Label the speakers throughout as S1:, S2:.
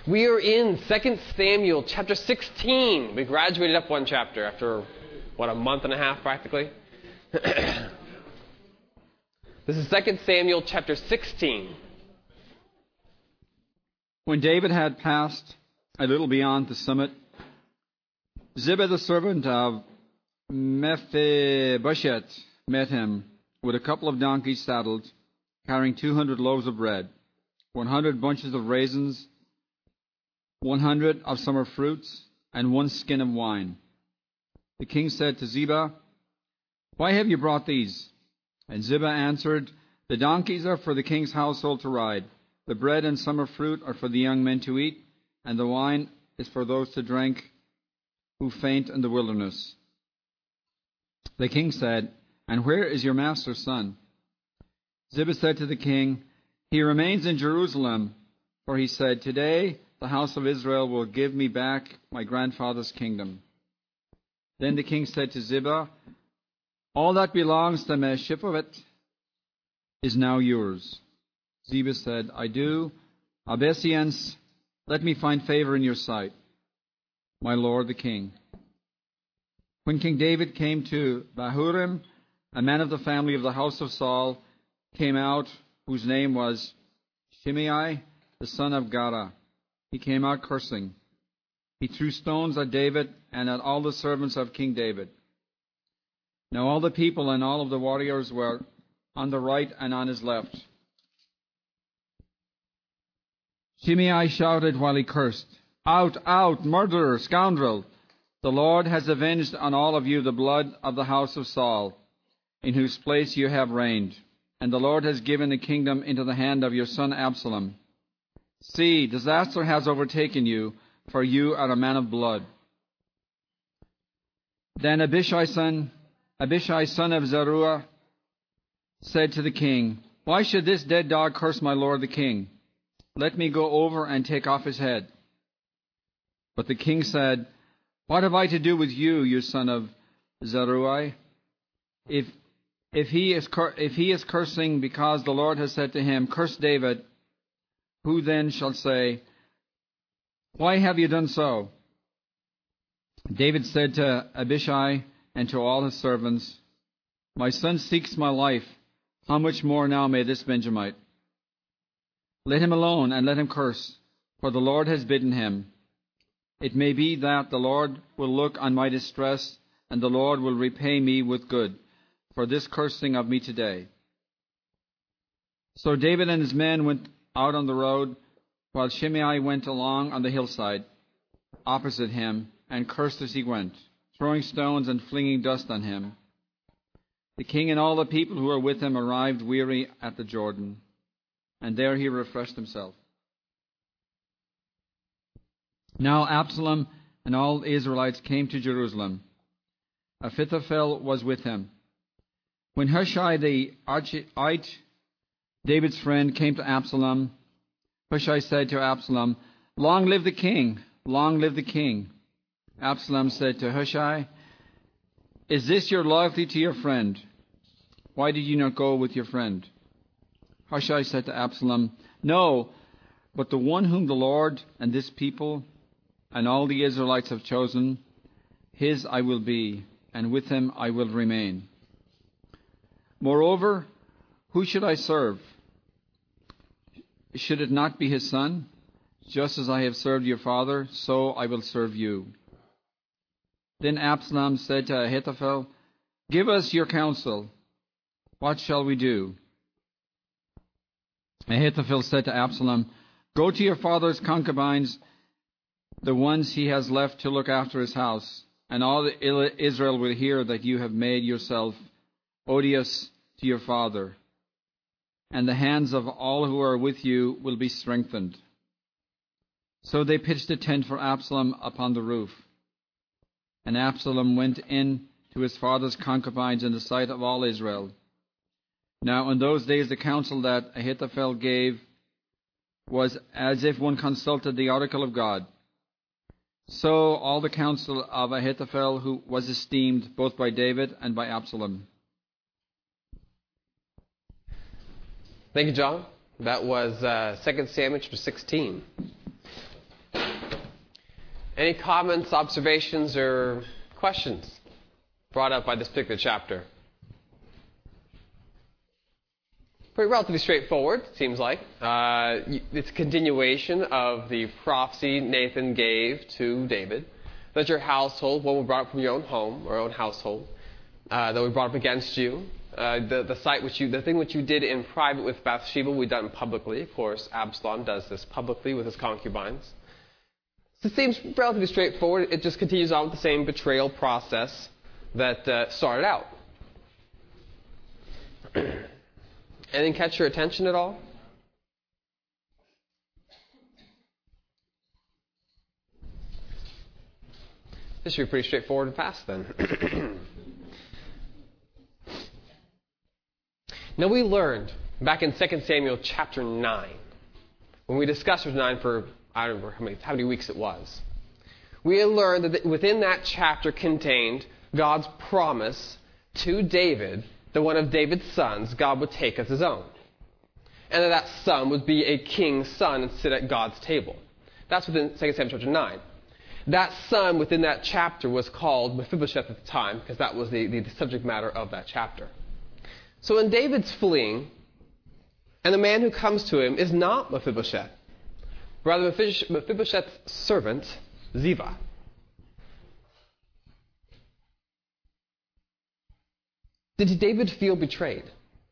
S1: We are in 2 Samuel chapter 16. We graduated up one chapter after, a month and a half practically? This is 2 Samuel chapter 16.
S2: When David had passed a little beyond the summit, Ziba the servant of Mephibosheth met him with a couple of donkeys saddled, carrying 200 loaves of bread, 100 bunches of raisins, 100 of summer fruits, and 1 skin of wine. The king said to Ziba, "Why have you brought these?" And Ziba answered, "The donkeys are for the king's household to ride. The bread and summer fruit are for the young men to eat, and the wine is for those to drink who faint in the wilderness." The king said, "And where is your master's son?" Ziba said to the king, "He remains in Jerusalem, for he said, 'Today the house of Israel will give me back my grandfather's kingdom.'" Then the king said to Ziba, "All that belongs to Mephibosheth is now yours." Ziba said, "I do. Obeisance, let me find favor in your sight, my lord the king." When King David came to Bahurim, a man of the family of the house of Saul came out, whose name was Shimei, the son of Gera. He came out cursing. He threw stones at David and at all the servants of King David. Now all the people and all of the warriors were on the right and on his left. Shimei shouted while he cursed, "Out, out, murderer, scoundrel! The Lord has avenged on all of you the blood of the house of Saul, in whose place you have reigned. And the Lord has given the kingdom into the hand of your son Absalom. See, disaster has overtaken you, for you are a man of blood." Then Abishai, son of Zeruiah, said to the king, "Why should this dead dog curse my lord the king? Let me go over and take off his head." But the king said, "What have I to do with you, you son of Zeruiah? If he is cursing because the Lord has said to him, 'Curse David,' who then shall say, 'Why have you done so?'" David said to Abishai and to all his servants, "My son seeks my life. How much more now may this Benjamite? Let him alone and let him curse, for the Lord has bidden him. It may be that the Lord will look on my distress, and the Lord will repay me with good for this cursing of me today." So David and his men went out on the road, while Shimei went along on the hillside opposite him, and cursed as he went, throwing stones and flinging dust on him. The king and all the people who were with him arrived weary at the Jordan, and there he refreshed himself. Now Absalom and all the Israelites came to Jerusalem. Ahithophel was with him. When Hushai the Archite, David's friend, came to Absalom, Hushai said to Absalom, "Long live the king! Long live the king!" Absalom said to Hushai, "Is this your loyalty to your friend? Why did you not go with your friend?" Hushai said to Absalom, "No, but the one whom the Lord and this people and all the Israelites have chosen, his I will be, and with him I will remain. Moreover, who should I serve? Should it not be his son? Just as I have served your father, so I will serve you." Then Absalom said to Ahithophel, "Give us your counsel. What shall we do?" Ahithophel said to Absalom, "Go to your father's concubines, the ones he has left to look after his house, and all Israel will hear that you have made yourself odious to your father, and the hands of all who are with you will be strengthened." So they pitched a tent for Absalom upon the roof. And Absalom went in to his father's concubines in the sight of all Israel. Now in those days the counsel that Ahithophel gave was as if one consulted the oracle of God. So all the counsel of Ahithophel who was esteemed both by David and by Absalom.
S1: Thank you, John. That was 2 Samuel chapter 16. Any comments, observations, or questions brought up by this particular chapter? Pretty relatively straightforward, it seems like. It's a continuation of the prophecy Nathan gave to David, that your household, one will be brought up from your own home or own household, that will be brought up against you. The thing which you did in private with Bathsheba will be done publicly. Of course, Absalom does this publicly with his concubines. So it seems relatively straightforward. It just continues on with the same betrayal process that started out. Anything catch your attention at all? This should be pretty straightforward and fast then. Now we learned back in 2 Samuel chapter 9, when we discussed chapter 9 for, I don't remember how many weeks it was, we had learned that within that chapter contained God's promise to David that one of David's sons God would take as his own. And that son would be a king's son and sit at God's table. That's within 2 Samuel chapter 9. That son within that chapter was called Mephibosheth at the time, because that was the subject matter of that chapter. So when David's fleeing, and the man who comes to him is not Mephibosheth, rather Mephibosheth's servant, Ziba. Did David feel betrayed?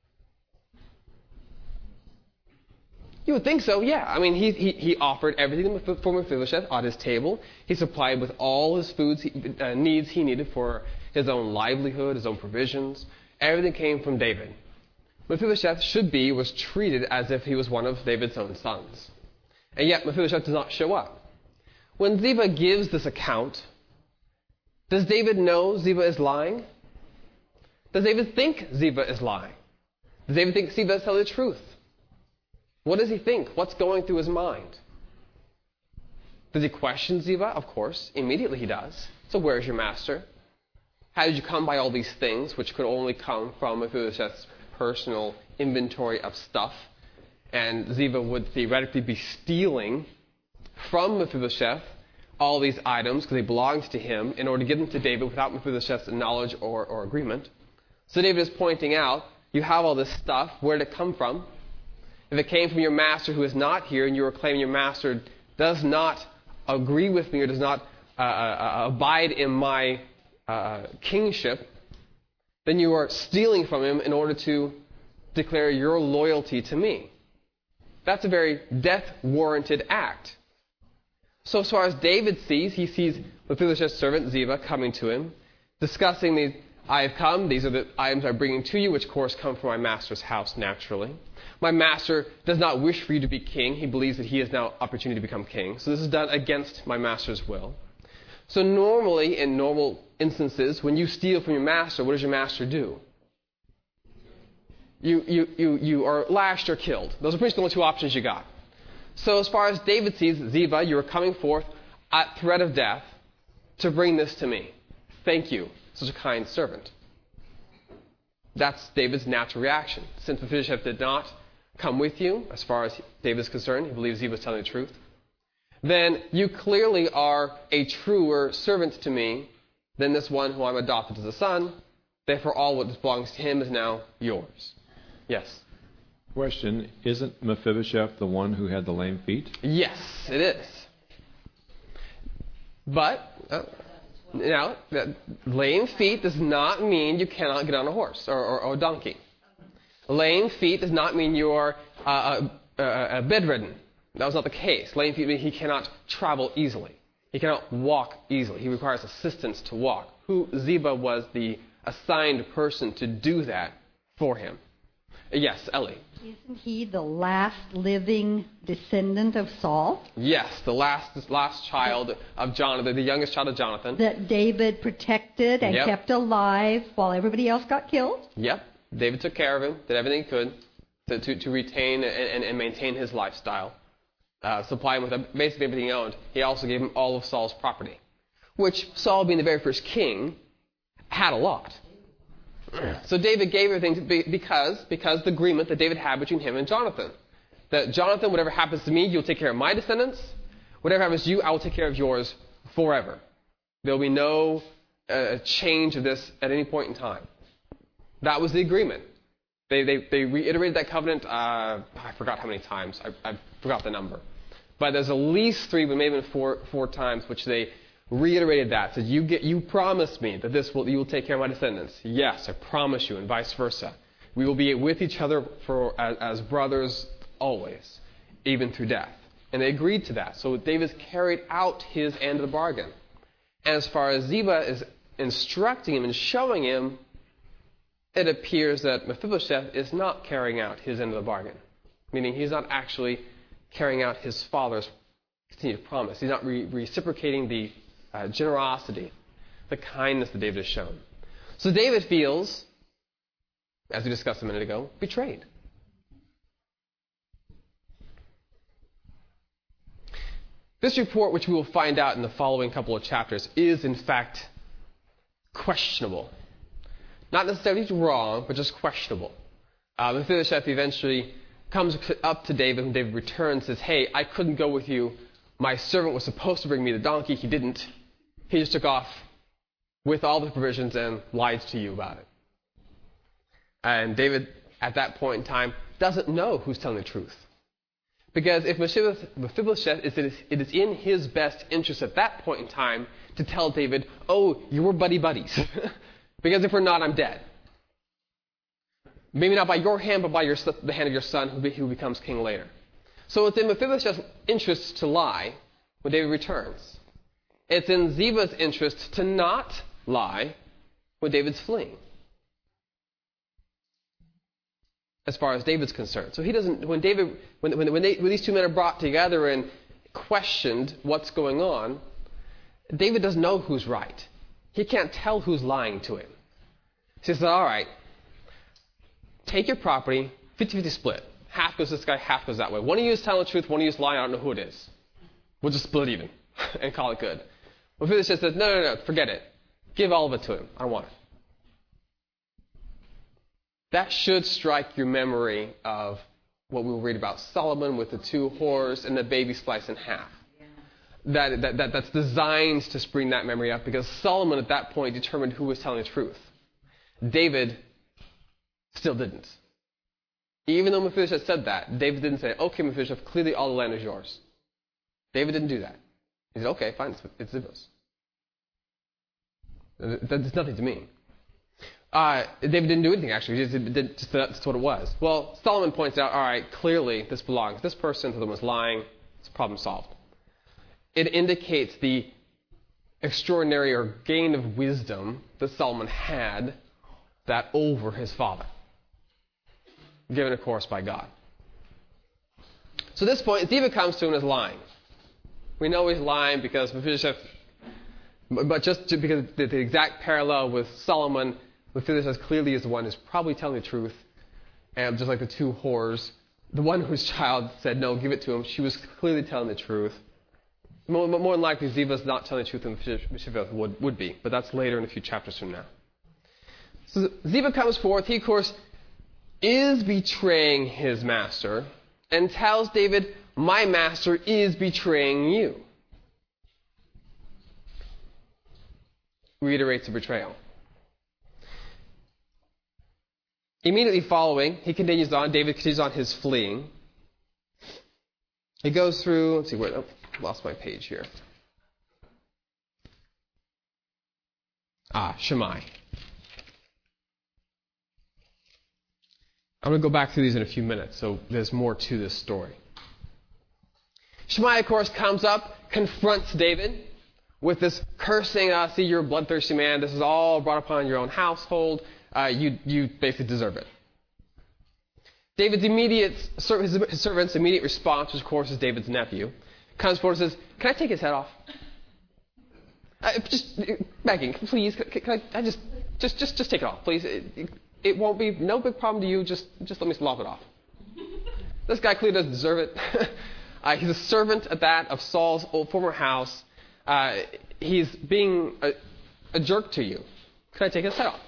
S1: You would think so, yeah. I mean, he offered everything for Mephibosheth on his table. He supplied with all his needs he needed for his own livelihood, his own provisions. Everything came from David. Mephibosheth was treated as if he was one of David's own sons. And yet Mephibosheth does not show up. When Ziba gives this account, does David know Ziba is lying? Does David think Ziba is lying? Does David think Ziba is telling the truth? What does he think? What's going through his mind? Does he question Ziba? Of course. Immediately he does. So where's your master? How did you come by all these things, which could only come from Mephibosheth's personal inventory of stuff? And Ziba would theoretically be stealing from Mephibosheth all these items because they belonged to him in order to give them to David without Mephibosheth's knowledge or agreement. So David is pointing out, you have all this stuff, where did it come from? If it came from your master who is not here, and you are claiming your master does not agree with me or does not abide in my kingship, then you are stealing from him in order to declare your loyalty to me. That's a very death-warranted act. So as far as David sees, he sees Mephibosheth's servant Ziba coming to him, discussing I have come, these are the items I'm bringing to you, which of course come from my master's house naturally. My master does not wish for you to be king. He believes that he has now opportunity to become king. So this is done against my master's will. So normally, in normal instances, when you steal from your master, what does your master do? You are lashed or killed. Those are pretty much the only two options you got. So as far as David sees, Ziba, you are coming forth at threat of death to bring this to me. Thank you, such a kind servant. That's David's natural reaction. Since Mephibosheth did not come with you, as far as David is concerned, he believes Ziba is telling the truth, then you clearly are a truer servant to me than this one who I'm adopted as a son. Therefore, all what belongs to him is now yours. Yes?
S3: Question, isn't Mephibosheth the one who had the lame feet?
S1: Yes, it is. But, now, lame feet does not mean you cannot get on a horse or a donkey. Lame feet does not mean you are bedridden. That was not the case. Lame feet mean he cannot travel easily. He cannot walk easily. He requires assistance to walk. Ziba was the assigned person to do that for him. Yes, Ellie.
S4: Isn't he the last living descendant of Saul?
S1: Yes, the last child of Jonathan, the youngest child of Jonathan.
S4: That David protected and kept alive while everybody else got killed?
S1: Yep. David took care of him, did everything he could to retain and maintain his lifestyle. Supply him with basically everything he owned. He also gave him all of Saul's property, which Saul, being the very first king, had a lot. So David gave everything because the agreement that David had between him and Jonathan. That Jonathan, whatever happens to me, you'll take care of my descendants. Whatever happens to you, I will take care of yours forever. There will be no change of this at any point in time. That was the agreement. They reiterated that covenant, I forgot how many times. I forgot the number. But there's at least 3, but maybe four times, which they reiterated that. Said, you promised me that you will take care of my descendants. Yes, I promise you, and vice versa. We will be with each other as brothers always, even through death. And they agreed to that. So David's carried out his end of the bargain. And as far as Ziba is instructing him and showing him, it appears that Mephibosheth is not carrying out his end of the bargain. Meaning he's not actually carrying out his father's continued promise. He's not reciprocating the generosity, the kindness that David has shown. So David feels, as we discussed a minute ago, betrayed. This report, which we will find out in the following couple of chapters, is in fact questionable. Not necessarily wrong, but just questionable. Mephibosheth eventually comes up to David, and David returns and says, hey, I couldn't go with you. My servant was supposed to bring me the donkey. He didn't. He just took off with all the provisions and lied to you about it. And David, at that point in time, doesn't know who's telling the truth. Because if Mephibosheth, it is in his best interest at that point in time to tell David, oh, you were buddies. Because if we're not, I'm dead. Maybe not by your hand, but by the hand of your son who becomes king later. So it's in Mephibosheth's interest to lie when David returns. It's in Ziba's interest to not lie when David's fleeing. As far as David's concerned. So he doesn't, when these two men are brought together and questioned what's going on, David doesn't know who's right. He can't tell who's lying to him. He says, all right, take your property, 50-50 split. Half goes this guy, half goes that way. One of you is telling the truth, one of you is lying, I don't know who it is. We'll just split even and call it good. Mephibosheth says, no, forget it. Give all of it to him. I don't want it. That should strike your memory of what we will read about Solomon with the 2 whores and the baby sliced in half. That's designed to bring that memory up because Solomon at that point determined who was telling the truth. David still didn't. Even though Mephibosheth said that, David didn't say, okay, Mephibosheth, clearly all the land is yours. David didn't do that. He said, okay, fine, it's Ziba's. That's nothing to me. David didn't do anything, actually. That's what it was. Well, Solomon points out, all right, clearly this belongs to this person, so the one was lying. It's problem solved. It indicates the extraordinary or gain of wisdom that Solomon had that over his father, given, of course, by God. So at this point, Ziba comes to him and is lying. We know he's lying because Mephibosheth, but just because the exact parallel with Solomon, Mephibosheth clearly is the one who's probably telling the truth. And just like the 2 whores, the one whose child said, no, give it to him, she was clearly telling the truth. More than likely, Ziba's not telling the truth than Mephibosheth would be. But that's later in a few chapters from now. So Ziba comes forth. He, of course, is betraying his master and tells David, my master is betraying you. Reiterates the betrayal. Immediately following, he continues on. David continues on his fleeing. He goes through, let's see, where, lost my page here. Shimei. I'm going to go back through these in a few minutes, so there's more to this story. Shimei, of course, comes up, confronts David with this cursing, see, you're a bloodthirsty man. This is all brought upon your own household. You basically deserve it. David's his servant's immediate response, which of course is David's nephew, comes forward and says, can I take his head off? Just begging, please, can I just take it off, please. It won't be no big problem to you. Just let me lop it off. This guy clearly doesn't deserve it. He's a servant at that of Saul's former house. He's being a jerk to you. Can I take his head off?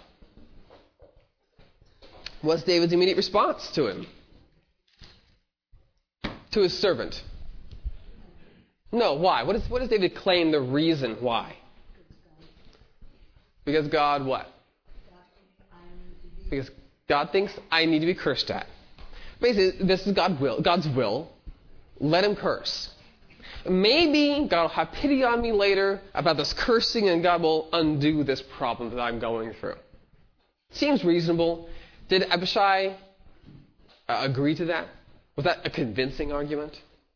S1: What's David's immediate response to him? To his servant? No, why? What does David claim the reason why? Because God what? Because God thinks I need to be cursed at. Basically, this is God's will. Let him curse. Maybe God will have pity on me later about this cursing, and God will undo this problem that I'm going through. Seems reasonable. Did Abishai agree to that? Was that a convincing argument?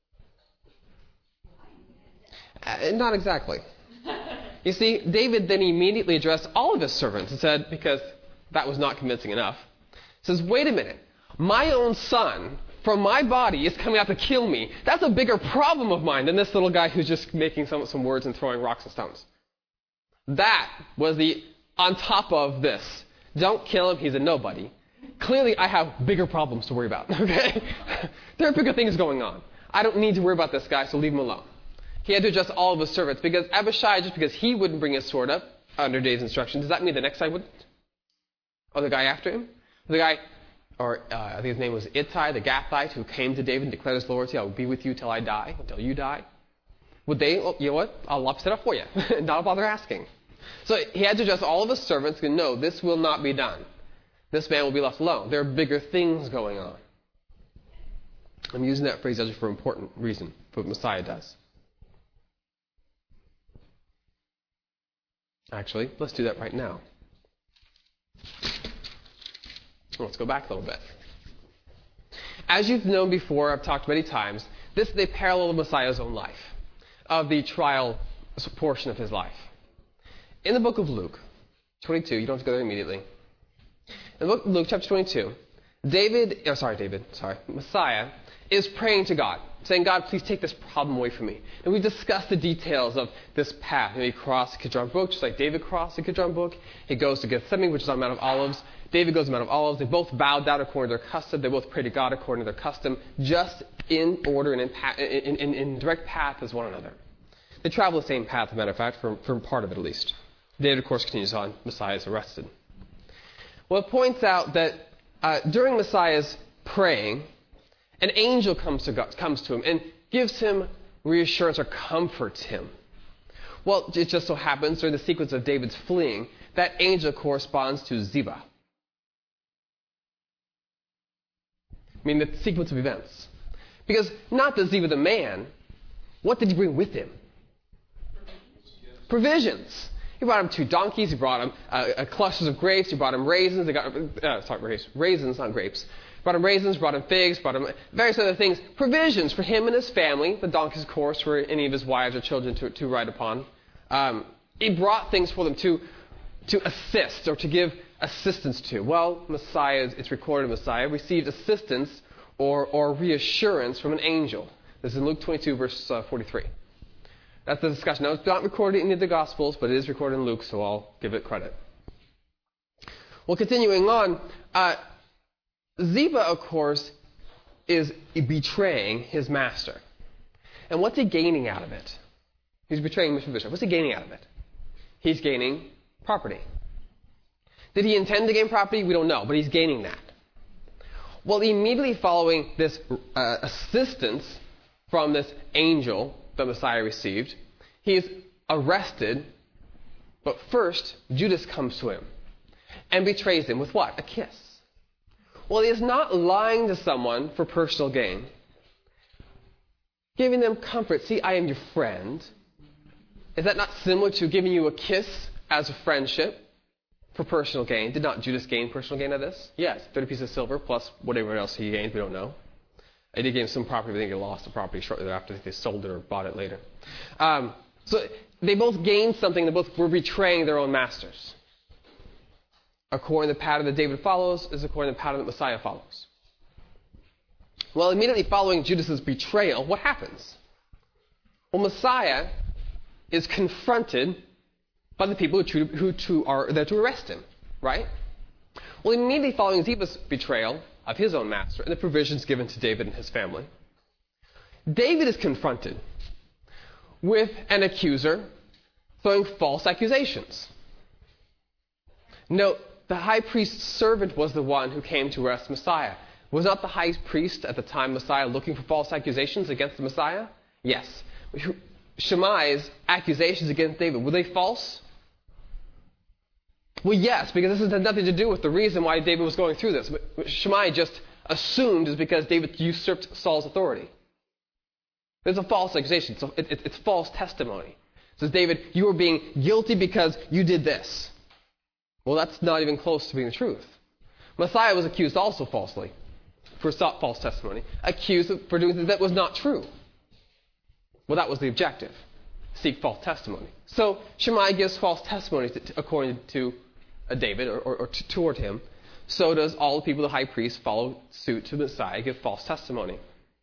S1: Not exactly. You see, David then immediately addressed all of his servants and said, because that was not convincing enough, says, wait a minute, my own son from my body is coming out to kill me. That's a bigger problem of mine than this little guy who's just making some words and throwing rocks and stones. That was the on top of this. Don't kill him, he's a nobody. Clearly, I have bigger problems to worry about, okay? There are bigger things going on. I don't need to worry about this guy, so leave him alone. He had to adjust all of his servants, because Abishai, just because he wouldn't bring his sword up under David's instruction, does that mean the next guy wouldn't? Or the guy after him? The guy, or I think his name was Ittai, the Gathite, who came to David and declared his loyalty, I will be with you till I die, until you die. Would they, well, you know what, I'll lop it up for you. Not bother asking. So he had to adjust all of his servants, and no, this will not be done. This man will be left alone. There are bigger things going on. I'm using that phrase for an important reason, for what Messiah does. Actually, let's do that right now. Let's go back a little bit. As you've known before, I've talked many times, this is a parallel of Messiah's own life, of the trial portion of his life. In the book of Luke, 22, you don't have to go there immediately. In the book of Luke, chapter 22, Messiah is praying to God, saying, God, please take this problem away from me. And we've discussed the details of this path. He crossed the Kidron Brook, just like David crossed the Kidron Brook. He goes to Gethsemane, which is on Mount of Olives. David goes to Mount of Olives. They both bowed down according to their custom. They both pray to God according to their custom, just in order and in direct path as one another. They travel the same path, as a matter of fact, for part of it at least. David, of course, continues on. Messiah is arrested. Well, it points out that during Messiah's praying, an angel comes to him and gives him reassurance or comforts him. Well, it just so happens during the sequence of David's fleeing, that angel corresponds to Ziba. I mean, the sequence of events. Because not the Ziba the man, what did he bring with him? Provisions. He brought him 2 donkeys. He brought him clusters of grapes. He brought him raisins. Raisins, not grapes. Brought him raisins, brought him figs, brought him various other things. Provisions for him and his family. The donkeys, of course, for any of his wives or children to ride upon. He brought things for them to assist or to give assistance to. Well, Messiah, it's recorded Messiah, received assistance or reassurance from an angel. This is in Luke 22, verse 43. That's the discussion. Now, it's not recorded in any of the Gospels, but it is recorded in Luke, so I'll give it credit. Well, continuing on, Ziba, of course, is betraying his master. And what's he gaining out of it? He's betraying Mephibosheth. What's he gaining out of it? He's gaining property. Did he intend to gain property? We don't know, but he's gaining that. Well, immediately following this assistance from this angel that Messiah received, he is arrested, but first, Judas comes to him and betrays him with what? A kiss. Well, he is not lying to someone for personal gain. Giving them comfort. See, I am your friend. Is that not similar to giving you a kiss as a friendship for personal gain? Did not Judas gain personal gain out of this? Yes, 30 pieces of silver plus whatever else he gained. We don't know. He did gain some property. I think he lost the property shortly thereafter. I think they sold it or bought it later. So they both gained something. They both were betraying their own masters. According to the pattern that David follows is according to the pattern that Messiah follows. Well, immediately following Judas's betrayal, what happens? Well, Messiah is confronted by the people who are there to arrest him, right? Well, immediately following Ziba's betrayal of his own master and the provisions given to David and his family, David is confronted with an accuser throwing false accusations. Note, the high priest's servant was the one who came to arrest Messiah. Was not the high priest at the time Messiah looking for false accusations against the Messiah? Yes. Shammai's accusations against David, were they false? Well, yes, because this has nothing to do with the reason why David was going through this. But Shammai just assumed is because David usurped Saul's authority. It's a false accusation. So it's false testimony. It says, David, you are being guilty because you did this. Well, that's not even close to being the truth. Messiah was accused also falsely for false testimony, accused for doing something that was not true. Well, that was the objective. Seek false testimony. So Shammai gives false testimony according to David or toward him. So does all the people, the high priest, follow suit to Messiah, give false testimony.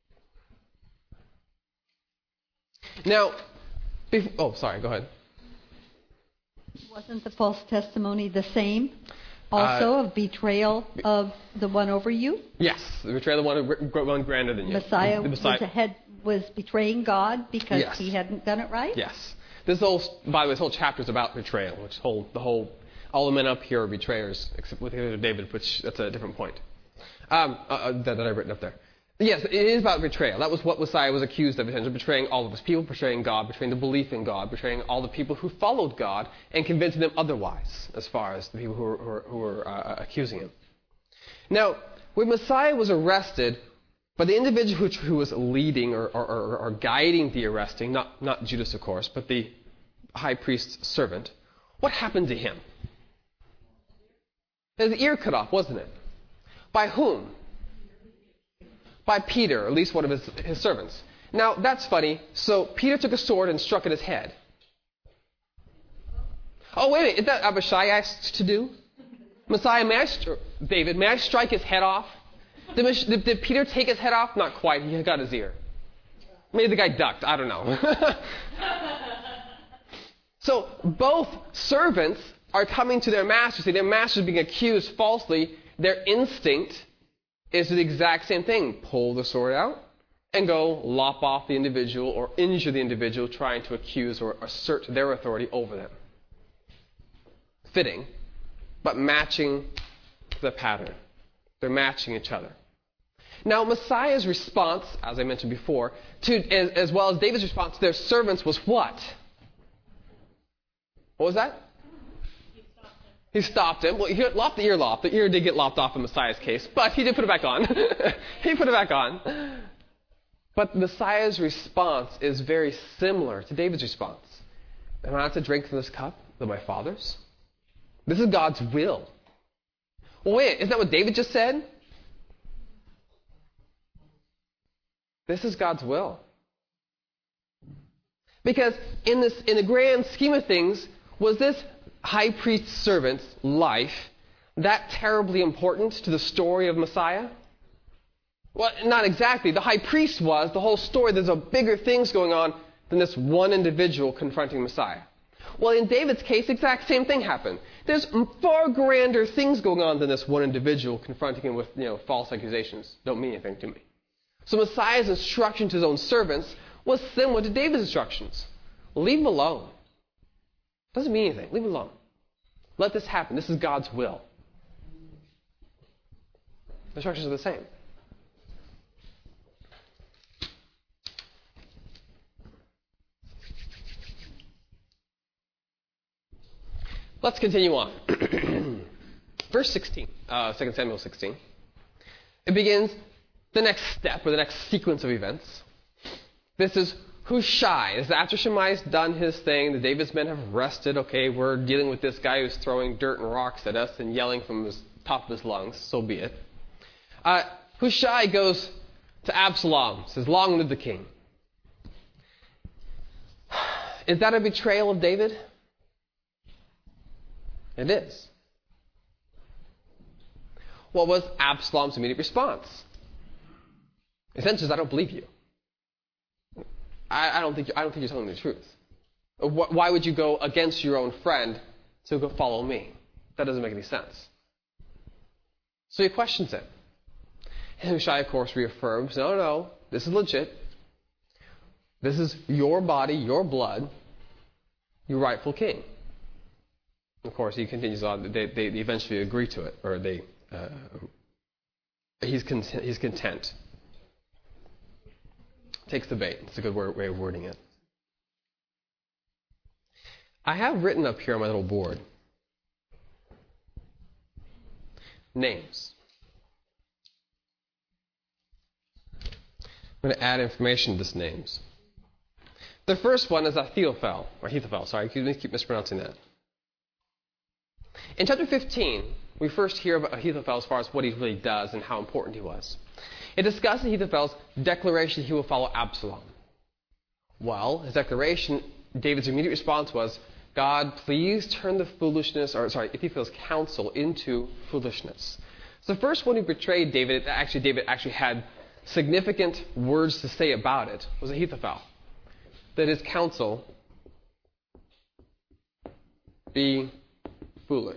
S1: Now, go ahead.
S4: Wasn't the false testimony the same? Also, of betrayal of the one over you?
S1: Yes, the betrayal of the one grander than you.
S4: Messiah was betraying God because he hadn't done it right?
S1: Yes. By the way, this whole chapter is about betrayal, which all the men up here are betrayers, except with David, which that's a different point that I've written up there. Yes, it is about betrayal. That was what Messiah was accused of, in terms of betraying all of his people, betraying God, betraying the belief in God, betraying all the people who followed God, and convincing them otherwise, as far as the people who were accusing him. Now, when Messiah was arrested, by the individual who was leading or guiding the arresting, not Judas, of course, but the high priest's servant, what happened to him? His ear cut off, wasn't it? By whom? By Peter, at least one of his servants. Now, that's funny. So Peter took a sword and struck at his head. Oh, wait a minute. Is that Abishai asked to do? Messiah, David, may I strike his head off? Did Peter take his head off? Not quite. He got his ear. Maybe the guy ducked. I don't know. So both servants are coming to their master. See, their master is being accused falsely. Their instinct is the exact same thing. Pull the sword out and go lop off the individual or injure the individual trying to accuse or assert their authority over them. Fitting, but matching the pattern. They're matching each other. Now, Messiah's response, as I mentioned before, as well as David's response to their servants was what? What was that? He stopped him. Well, he lopped the ear off. The ear did get lopped off in Messiah's case, but he did put it back on. He put it back on. But Messiah's response is very similar to David's response. Am I not to drink from this cup of my father's? This is God's will. Well, wait, isn't that what David just said? This is God's will. Because in the grand scheme of things, was this high priest's servant's life that terribly important to the story of Messiah? Well, not exactly. The high priest was. The whole story, there's a bigger things going on than this one individual confronting Messiah. Well, in David's case, the exact same thing happened. There's far grander things going on than this one individual confronting him with, false accusations. Don't mean anything to me. So Messiah's instruction to his own servants was similar to David's instructions. Leave him alone. Doesn't mean anything. Leave him alone. Let this happen. This is God's will. The instructions are the same. Let's continue on. Verse 16, 2 Samuel 16. It begins the next step, or the next sequence of events. This is Hushai. This is after Shammai's done his thing. The David's men have rested. Okay, we're dealing with this guy who's throwing dirt and rocks at us and yelling from the top of his lungs. So be it. Hushai goes to Absalom. Says, "Long live the king." Is that a betrayal of David? It is. What was Absalom's immediate response? Essentially, I don't believe you. I don't think you're telling me the truth. Why would you go against your own friend to go follow me? That doesn't make any sense. So he questions it. And Hushai, of course, reaffirms, no, this is legit. This is your body, your blood, your rightful king. Of course, he continues on. They eventually agree to it, or he's content. Takes the bait. It's a good way of wording it. I have written up here on my little board names. I'm going to add information to these names. The first one is Ahithophel, sorry, I keep mispronouncing that. In chapter 15, we first hear about Ahithophel as far as what he really does and how important he was. It discusses Ahithophel's declaration he will follow Absalom. Well, his declaration, David's immediate response was, God, please turn Ahithophel's counsel into foolishness. So the first one who betrayed David actually had significant words to say about it, was Ahithophel. That his counsel be foolish.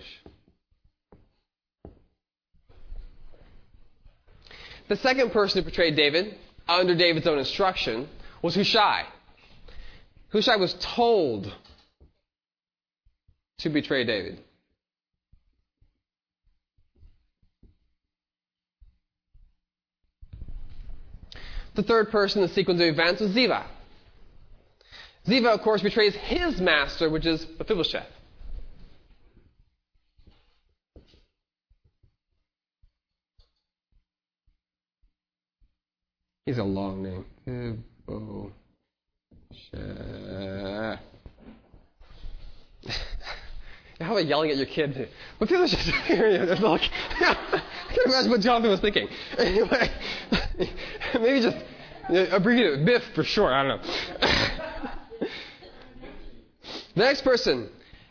S1: The second person who betrayed David, under David's own instruction, was Hushai. Hushai was told to betray David. The third person in the sequence of events was Ziba. Ziba, of course, betrays his master, which is Mephibosheth. He's a long name. Mephibosheth. How about yelling at your kid? Mephibosheth. I can't imagine what Jonathan was thinking. Anyway, maybe just abbreviate it. Biff for short. I don't know. The next person,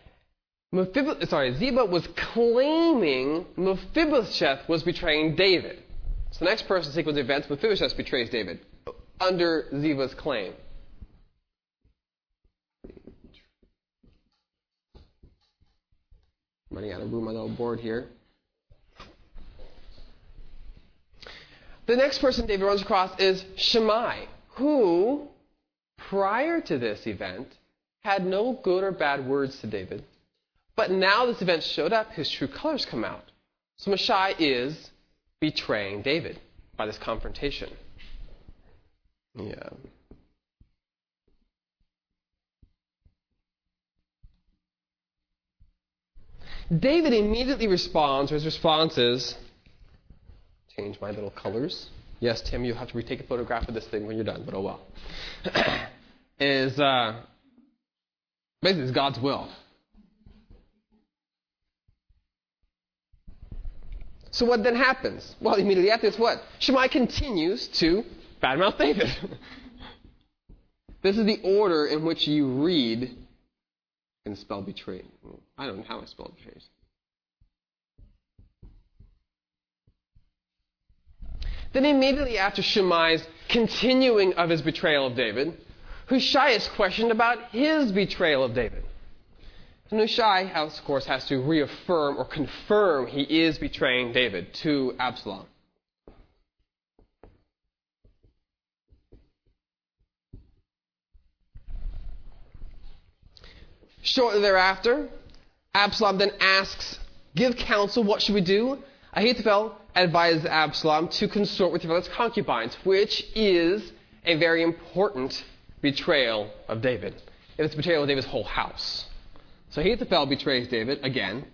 S1: Ziba was claiming Mephibosheth was betraying David. So the next person in the sequence of events, Mephibosheth betrays David under Ziba's claim. I'm running out of room on my little board here. The next person David runs across is Shimei, who, prior to this event, had no good or bad words to David. But now this event showed up, his true colors come out. So Shimei is betraying David by this confrontation. Yeah. David immediately responds, or his response is, change my little colors. Yes, Tim, you have to retake a photograph of this thing when you're done, but oh well. Basically, it's God's will. So what then happens? Well, immediately after this, what? Shimei continues to badmouth David. This is the order in which you read and spell betrayed. I don't know how I spell betrayed. Then immediately after Shimei's continuing of his betrayal of David, Hushai is questioned about his betrayal of David. And Hushai, of course, has to reaffirm or confirm he is betraying David to Absalom. Shortly thereafter, Absalom then asks, give counsel, what should we do? Ahithophel advises Absalom to consort with his concubines, which is a very important betrayal of David. It's a betrayal of David's whole house. So Ahithophel betrays David again.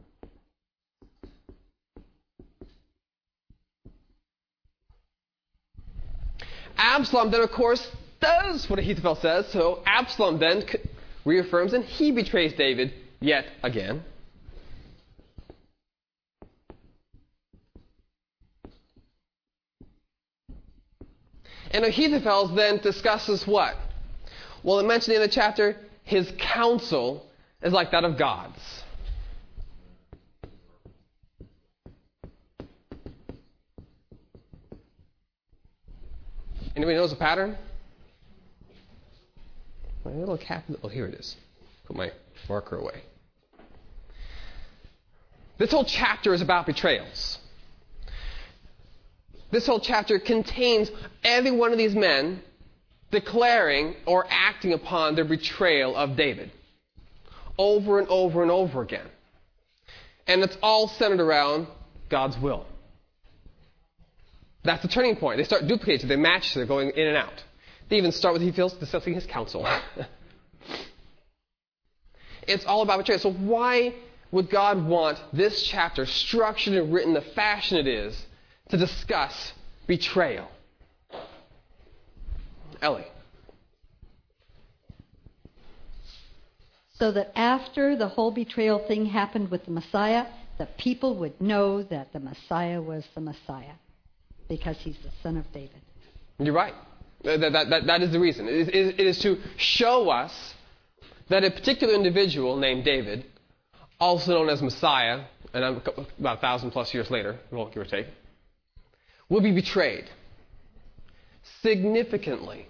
S1: Absalom then, of course, does what Ahithophel says. So Absalom then reaffirms and he betrays David yet again. And Ahithophel then discusses what? Well, it mentioned in the chapter, his counsel is like that of God's. Anybody knows the pattern? My little cap. Oh, here it is. Put my marker away. This whole chapter is about betrayals. This whole chapter contains every one of these men declaring or acting upon their betrayal of David. Over and over and over again. And it's all centered around God's will. That's the turning point. They start duplicating, they match, they're going in and out. They even start with he feels discussing his counsel. It's all about betrayal. So why would God want this chapter, structured and written the fashion it is, to discuss betrayal? Ellie.
S4: So that after the whole betrayal thing happened with the Messiah, the people would know that the Messiah was the Messiah because he's the son of David.
S1: You're right. That is the reason. It is to show us that a particular individual named David, also known as Messiah, and about 1,000 plus years later, well, give or take, will be betrayed significantly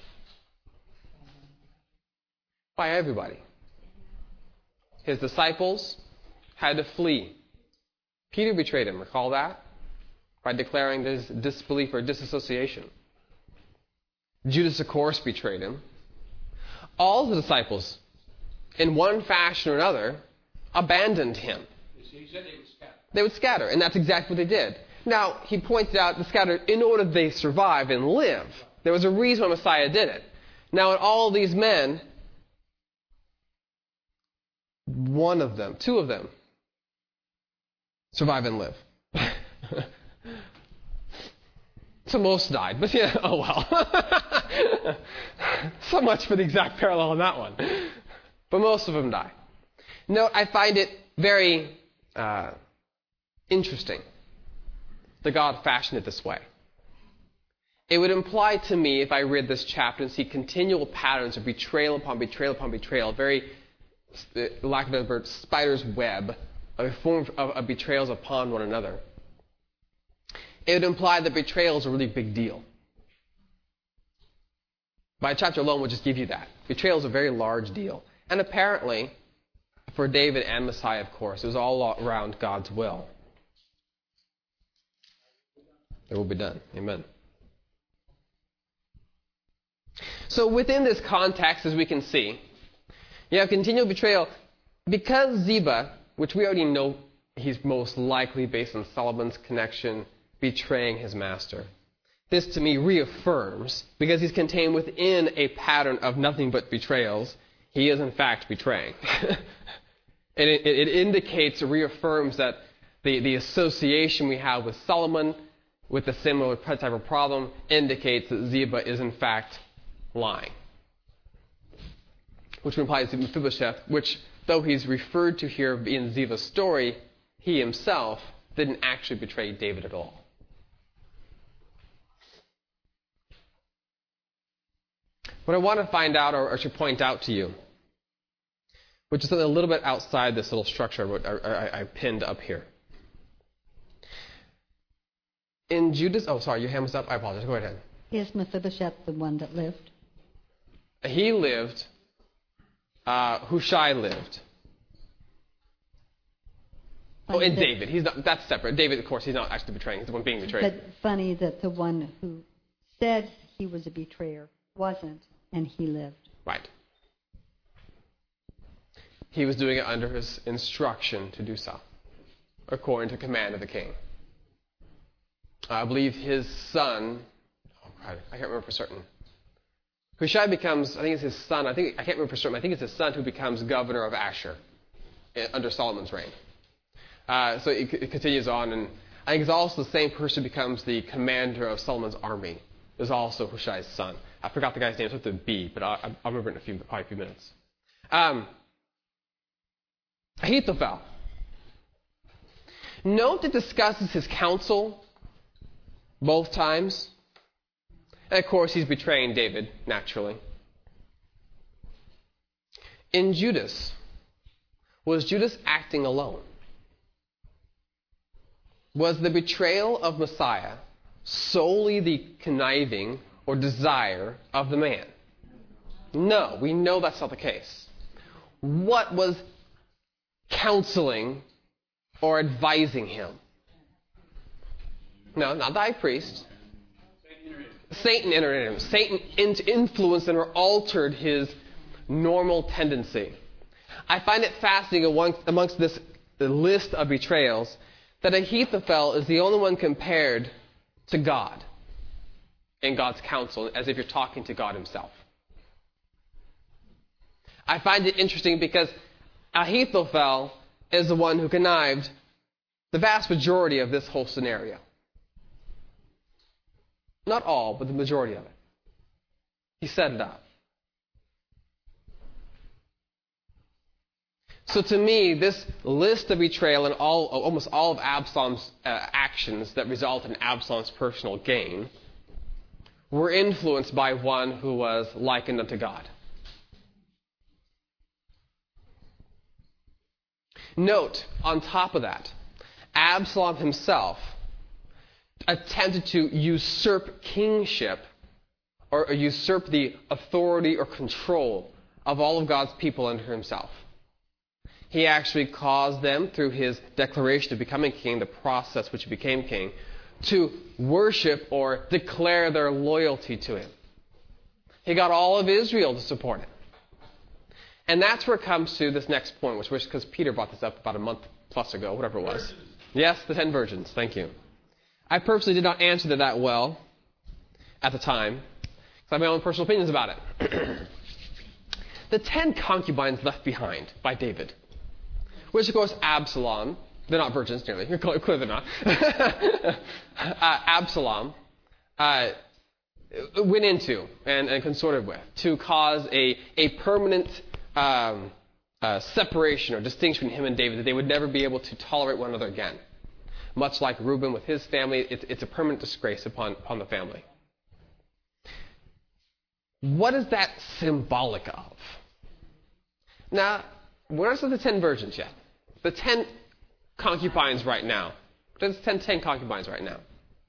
S1: by everybody. His disciples had to flee. Peter betrayed him, recall that? By declaring his disbelief or disassociation. Judas, of course, betrayed him. All the disciples, in one fashion or another, abandoned him.
S5: He said they would scatter.
S1: They would scatter, and that's exactly what they did. Now, he pointed out the scattered in order they survive and live. There was a reason why Messiah did it. Now, in all these men, one of them, two of them, survive and live. So most died, but yeah, oh well. So much for the exact parallel on that one. But most of them die. No, I find it very interesting that God fashioned it this way. It would imply to me, if I read this chapter and see continual patterns of betrayal upon betrayal upon betrayal, very, lack of a better word, spider's web, a form of betrayals upon one another, it would imply that betrayal is a really big deal. By chapter alone will just give you that. Betrayal is a very large deal. And apparently, for David and Messiah, of course, it was all around God's will. It will be done. Amen. So within this context, as we can see, you have continual betrayal. Because Ziba, which we already know he's most likely based on Solomon's connection, betraying his master. This to me reaffirms, because he's contained within a pattern of nothing but betrayals, he is in fact betraying. And it indicates, reaffirms that the association we have with Solomon, with the similar type of problem, indicates that Ziba is in fact lying. Which implies that Mephibosheth, which though he's referred to here in Ziba's story, he himself didn't actually betray David at all. What I want to find out, or to point out to you, which is something a little bit outside this little structure I pinned up here. In Judas, oh sorry, your hand was up. I apologize. Go ahead.
S4: Is Mephibosheth the one that lived?
S1: He lived. Hushai lived.
S4: Funny
S1: And David. He's not. That's separate. David, of course, he's not actually betraying. He's the one being betrayed.
S4: But funny that the one who said he was a betrayer wasn't, and he lived.
S1: Right. He was doing it under his instruction to do so, according to command of the king. I believe his son, I can't remember for certain. Hushai becomes, I think it's his son, I can't remember for certain, I think it's his son who becomes governor of Asher under Solomon's reign. So it continues on, and I think it's also the same person who becomes the commander of Solomon's army. Is also Hushai's son. I forgot the guy's name, it's with a B, but I'll remember it in probably a few minutes. Ahithophel. Note it discusses his counsel both times. And of course, he's betraying David, naturally. In Judas, was Judas acting alone? Was the betrayal of Messiah solely the conniving or desire of the man? No, we know that's not the case. What was counseling or advising him? No, not the high priest. Satan entered in him. Satan influenced and or altered his normal tendency. I find it fascinating amongst this list of betrayals that Ahithophel is the only one compared to God in God's counsel, as if you're talking to God himself. I find it interesting because Ahithophel is the one who connived the vast majority of this whole scenario. Not all, but the majority of it. He set it up. So to me, this list of betrayal and almost all of Absalom's actions that result in Absalom's personal gain were influenced by one who was likened unto God. Note, on top of that, Absalom himself attempted to usurp kingship or usurp the authority or control of all of God's people under himself. He actually caused them, through his declaration of becoming king, the process which he became king, to worship or declare their loyalty to him. He got all of Israel to support it. And that's where it comes to this next point, which because Peter brought this up about a month plus ago, whatever it was. Yes, the 10 virgins. Thank you. I personally did not answer that well at the time, because I have my own personal opinions about it. The 10 concubines left behind by David, which of course Absalom, they're not virgins nearly, clearly they're not. Absalom went into and consorted with to cause a permanent separation or distinction between him and David, that they would never be able to tolerate one another again. Much like Reuben with his family, it's a permanent disgrace upon the family. What is that symbolic of? Now, we're not the 10 virgins yet. The 10 concubines right now. There's 10 concubines right now.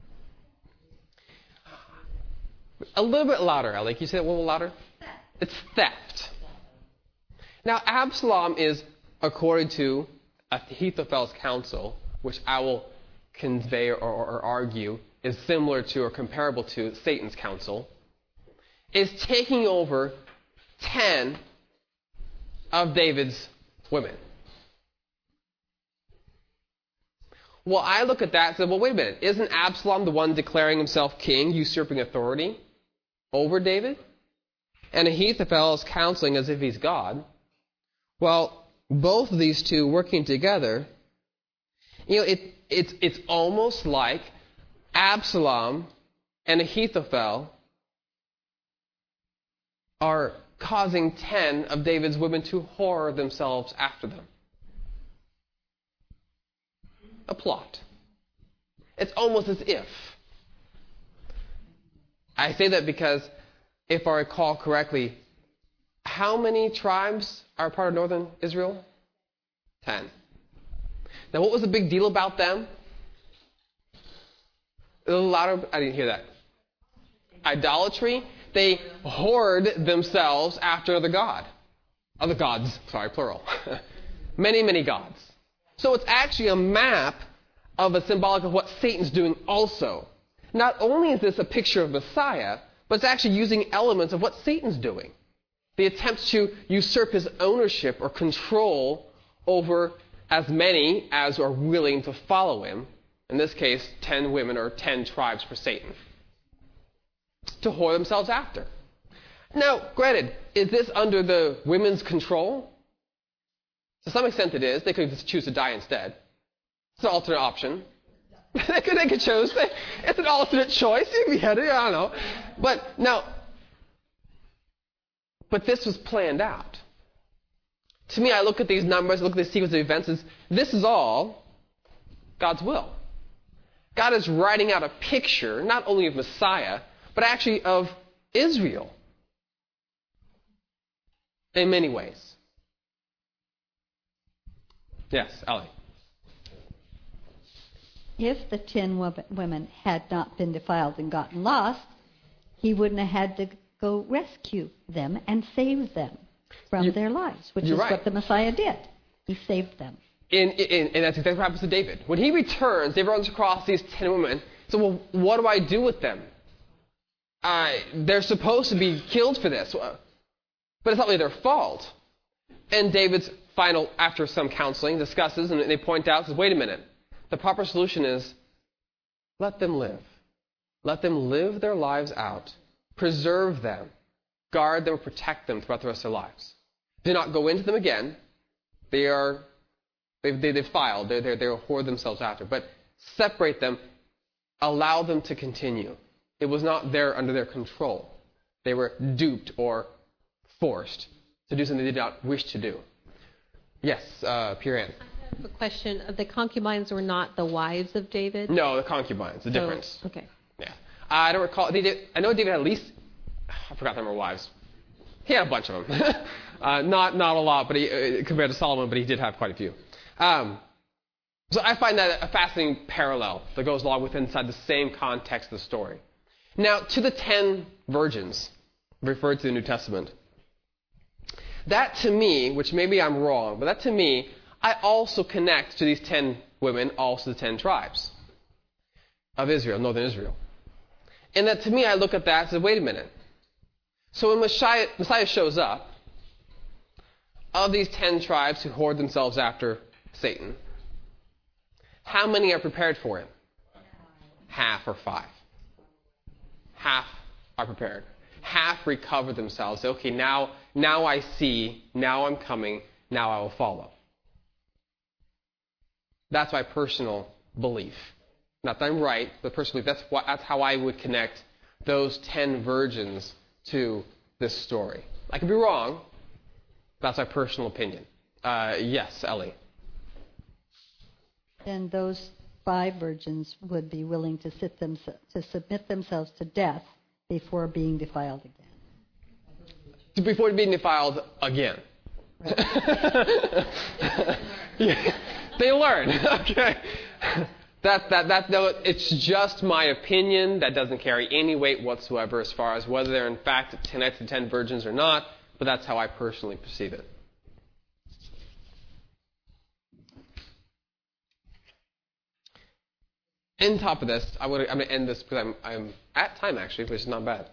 S1: A little bit louder, Ellie. Can you say that a little louder? It's theft. Now, Absalom is, according to Ahithophel's counsel, which I will convey or argue is similar to or comparable to Satan's counsel, is taking over 10 of David's women. Well, I look at that and say, well, wait a minute. Isn't Absalom the one declaring himself king, usurping authority over David? And Ahithophel is counseling as if he's God. Well, both of these two working together, it's almost like Absalom and Ahithophel are causing 10 of David's women to whore themselves after them. A plot. It's almost as if. I say that because, if I recall correctly, how many tribes are part of northern Israel? 10. Now, what was the big deal about them? A little louder. I didn't hear that. Idolatry. They whored themselves after the god. Other gods. Sorry, plural. Many, many gods. So it's actually a map of a symbolic of what Satan's doing also. Not only is this a picture of Messiah, but it's actually using elements of what Satan's doing. The attempt to usurp his ownership or control over as many as are willing to follow him. In this case, 10 women or 10 tribes for Satan. To whore themselves after. Now, granted, is this under the women's control? To some extent it is. They could just choose to die instead. It's an alternate option. they could choose. It's an alternate choice. You can be headed, I don't know. But this was planned out. To me, I look at these numbers, look at the sequence of events, this is all God's will. God is writing out a picture, not only of Messiah, but actually of Israel. In many ways. Yes, Ellie.
S4: If the 10 women had not been defiled and gotten lost, he wouldn't have had to go rescue them and save them from their lives, which is what the Messiah did. He saved them.
S1: And that's exactly what happens to David. When he returns, David runs across these 10 women. So, well, what do I do with them? They're supposed to be killed for this. But it's not really their fault. And David's final, after some counseling, discusses, and they point out, says, wait a minute. The proper solution is, let them live. Let them live their lives out. Preserve them. Guard them, protect them throughout the rest of their lives. Do not go into them again. They've defiled. They're whore themselves after. But separate them. Allow them to continue. It was not under their control. They were duped or forced to do something they did not wish to do. Yes, Pure Ann.
S5: I have a question. The concubines were not the wives of David?
S1: No, the concubines. The difference.
S5: Okay.
S1: Yeah. I don't recall. I know David had at least, I forgot the number of wives. He had a bunch of them. Not a lot, but compared to Solomon, but he did have quite a few. So I find that a fascinating parallel that goes along with inside the same context of the story. Now, to the 10 virgins referred to in the New Testament, that to me, which maybe I'm wrong, but that to me, I also connect to these 10 women, also the 10 tribes of Israel, northern Israel. And that to me, I look at that and say, wait a minute. So when Messiah shows up, of these 10 tribes who hoard themselves after Satan, how many are prepared for him? Half or 5. Half are prepared. Half recover themselves. Say, okay, now I see, now I'm coming, now I will follow. That's my personal belief. Not that I'm right, but personally, that's how I would connect those 10 virgins to this story. I could be wrong. That's my personal opinion. Yes, Ellie.
S4: Then those 5 virgins would be willing to submit themselves to death before being defiled again.
S1: Before being defiled again. Right. Yeah. They learn. Okay. No, it's just my opinion. That doesn't carry any weight whatsoever as far as whether they're in fact 10 Knights and 10 virgins or not, but that's how I personally perceive it. On top of this, I'm going to end this because I'm at time actually, which is not bad.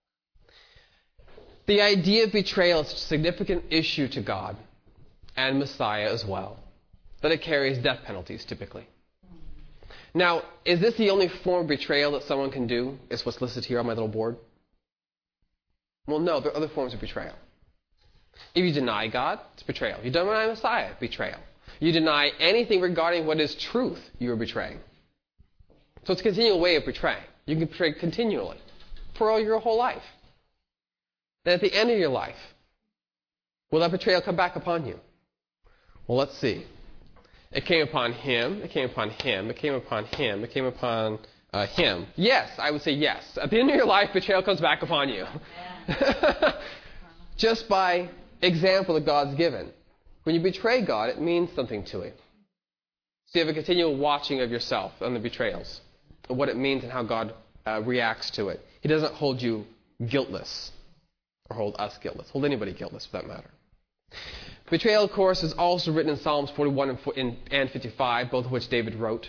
S1: The idea of betrayal is a significant issue to God and Messiah as well, that it carries death penalties typically. Now, is this the only form of betrayal that someone can do? Is what's listed here on my little board? Well, no, there are other forms of betrayal. If you deny God, it's betrayal. You deny Messiah, betrayal. You deny anything regarding what is truth, you are betraying. So it's a continual way of betraying. You can betray continually for your whole life. Then at the end of your life, will that betrayal come back upon you? Well, let's see. It came upon him, it came upon him, it came upon him, it came upon him. Yes, I would say yes. At the end of your life, betrayal comes back upon you. Yeah. Just by example that God's given. When you betray God, it means something to you. So you have a continual watching of yourself on the betrayals, of what it means and how God reacts to it. He doesn't hold you guiltless, or hold us guiltless, hold anybody guiltless for that matter. Betrayal, of course, is also written in Psalms 41 and 55, both of which David wrote.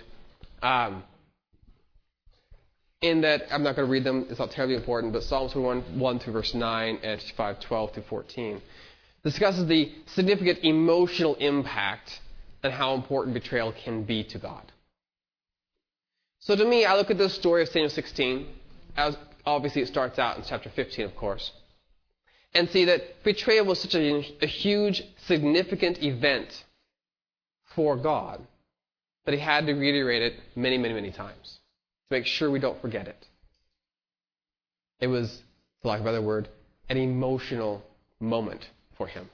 S1: In that, I'm not going to read them, it's not terribly important, but Psalms 41, 1 through verse 9, and 55, 12 through 14, discusses the significant emotional impact and how important betrayal can be to God. So to me, I look at this story of Samuel 16, as obviously it starts out in chapter 15, of course, and see that betrayal was such a huge, significant event for God that he had to reiterate it many, many, many times to make sure we don't forget it. It was, for lack of a better word, an emotional moment for him.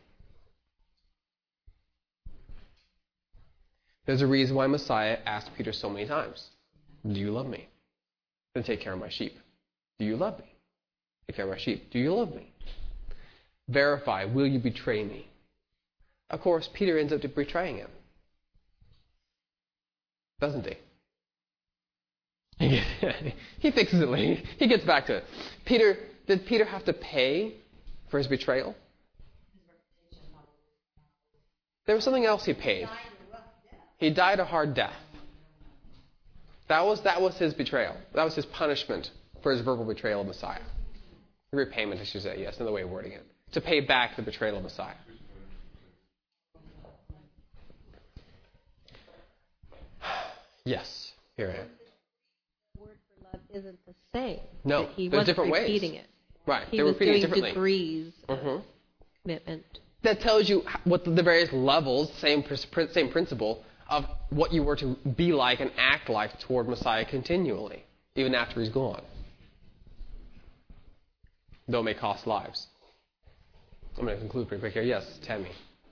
S1: There's a reason why Messiah asked Peter so many times, do you love me? Then take care of my sheep. Do you love me? Take care of my sheep. Do you love me? Verify, will you betray me? Of course, Peter ends up betraying him. Doesn't he? He fixes it later. He gets back to it. Did Peter have to pay for his betrayal? There was something else he paid. He died a hard death. That was his betrayal. That was his punishment for his verbal betrayal of Messiah. Repayment, I should say, yes, another way of wording it. To pay back the betrayal of Messiah. Yes, here I am.
S5: The word for love isn't the same.
S1: No,
S5: he
S1: there's
S5: wasn't
S1: different
S5: repeating
S1: ways.
S5: it.
S1: Right,
S5: He
S1: they were
S5: was
S1: repeating it
S5: doing
S1: differently.
S5: degrees of commitment.
S1: that tells you what the various levels, same principle, of what you were to be like and act like toward Messiah continually, even after he's gone. Though it may cost lives. I'm going to conclude pretty quick here. Yes, Tammy.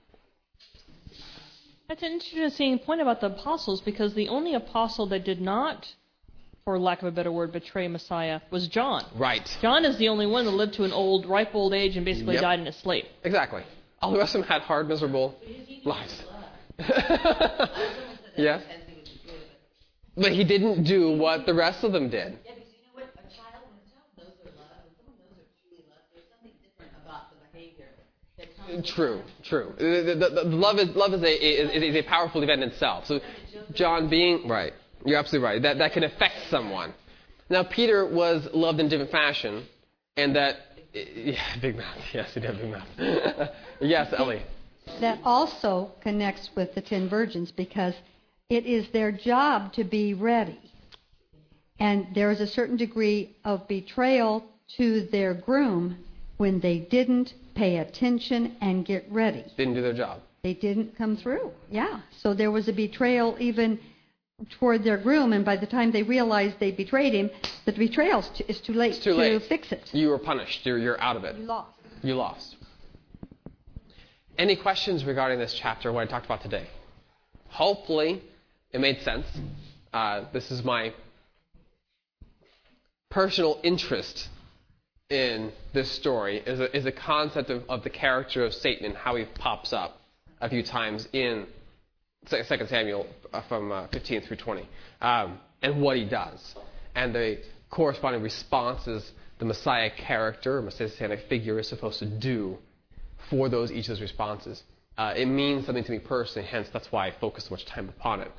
S6: That's an interesting point about the apostles, because the only apostle that did not, for lack of a better word, betray Messiah was John.
S1: Right.
S6: John is the only one that lived to an ripe old age and basically died in his sleep.
S1: Exactly. All the rest of them had hard, miserable lives. Yeah. But he didn't do what the rest of them did.
S7: Yeah, because you know what? When a child knows their love, when someone knows they're truly loved, there's something different about the behavior that comes.
S1: True. The love is a powerful event in itself. So, John being right, you're absolutely right. That can affect someone. Now, Peter was loved in different fashion, and that big mouth. Yes, he did have a big mouth. Yes, Ellie.
S4: That also connects with the 10 virgins, because it is their job to be ready. And there is a certain degree of betrayal to their groom when they didn't pay attention and get ready.
S1: Didn't do their job.
S4: They didn't come through. Yeah. So there was a betrayal even toward their groom, and by the time they realized they betrayed him, the betrayal is too late to fix it.
S1: You were punished. You're out of it. You lost. Any questions regarding this chapter, what I talked about today? Hopefully, it made sense. This is my personal interest in this story, is a concept of the character of Satan and how he pops up a few times in 2 Samuel from 15 through 20, and what he does, and the corresponding responses the Messiah character, or Messianic figure, is supposed to do for each of those responses. It means something to me personally, hence that's why I focus so much time upon it.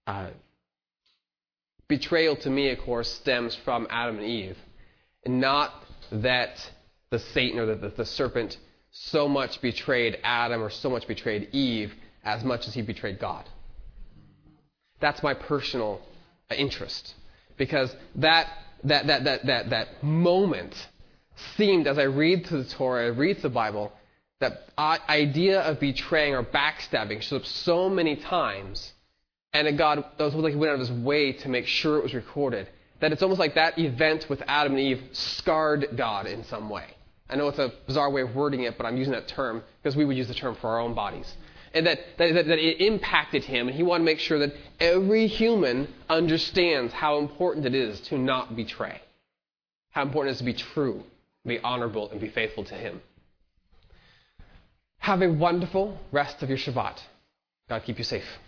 S1: Betrayal to me, of course, stems from Adam and Eve, and not that the Satan or the serpent so much betrayed Adam or so much betrayed Eve as much as he betrayed God. That's my personal interest, because that moment seemed, as I read through the Torah, I read the Bible, that idea of betraying or backstabbing shows up so many times, and God, it was like he went out of his way to make sure it was recorded, that it's almost like that event with Adam and Eve scarred God in some way. I know it's a bizarre way of wording it, but I'm using that term because we would use the term for our own bodies. And that it impacted him, and he wanted to make sure that every human understands how important it is to not betray, how important it is to be true, be honorable, and be faithful to him. Have a wonderful rest of your Shabbat. God keep you safe.